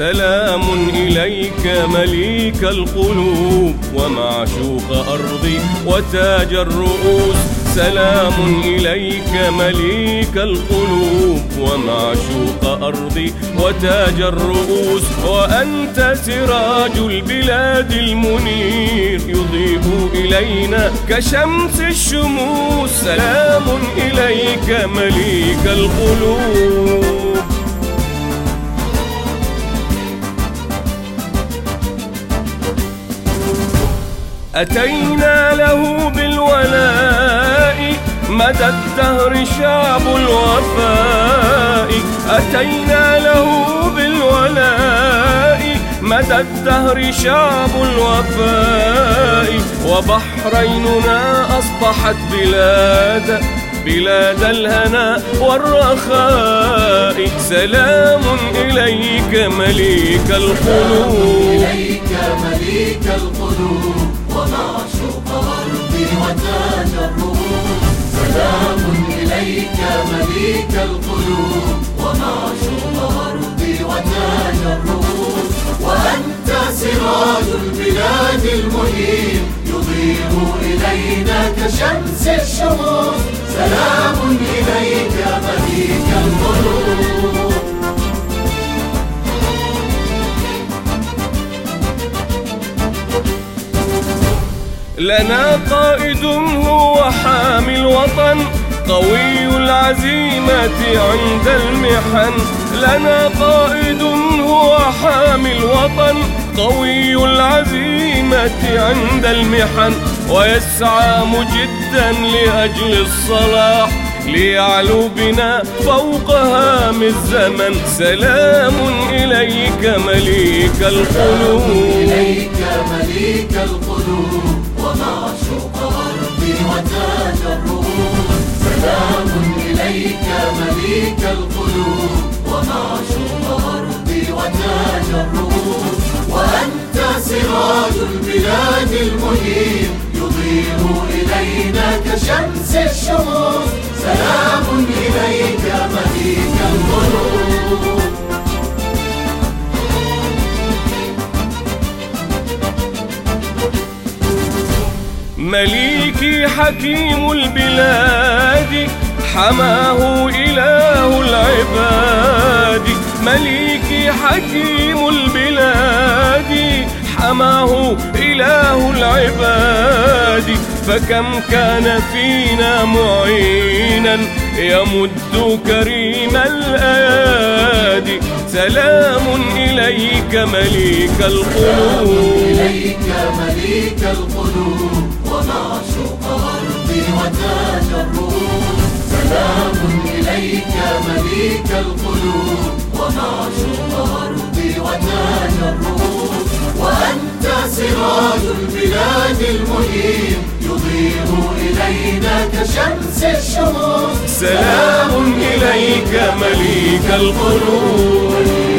سلام إليك مليك القلوب ومعشوق أرضي وتاج الرؤوس. سلام إليك مليك القلوب ومعشوق أرضي وتاج الرؤوس. وأنت سراج البلاد المنير يضيء إلينا كشمس الشموس. سلام إليك مليك القلوب. أتينا له بالولاء مدى الدهر شعب الوفاء. أتينا له بالولاء مدى الدهر شعب الوفاء. وبحريننا أصبحت بلاد الهنا والرخاء. سلام إليك مليك القلوب. إليك مليك القلوب ومعشوق أرضي وتاج الرؤوس. سلام إليك مليك القلوب ومعشوق أرضي وتاج الرؤوس. وأنت سراج البلاد المنير يضيء إلينا كشمس الشموس. سلام إليك مليك القلوب. لنا قائد هو حامي الوطن قوي العزيمة عند المحن. لنا قائد هو حامي الوطن قوي العزيمة عند المحن. ويسعى مجدا لأجل الصلاح ليعلو بنا فوق هام الزمن. سلام إليك مليك القلوب. إليك مليك القلوب ومعشوق أرضي وتاج الرؤوس. سلام إليك مليك القلوب ومعشوق أرضي وتاج الرؤوس. وأنت سراج البلاد المنير يضيء إلينا كشمس الشموس. سلام إليك مليك القلوب. مليكي حكيم البلاد حماه إله العباد. مليكي حكيم البلاد حماه إله العباد. فكم كان فينا معينا يمد كريم الأيادي. سلام إليك مليك القلوب. إليك مليك القلوب ومعشوق أرضي وتاج الرؤوس. سلام إليك مليك القلوب ومعشوق أرضي وتاج الرؤوس. وأنت سراج البلاد المنير يضيء إلينا كشمس الشموس. سلام إليك مليك القلوب.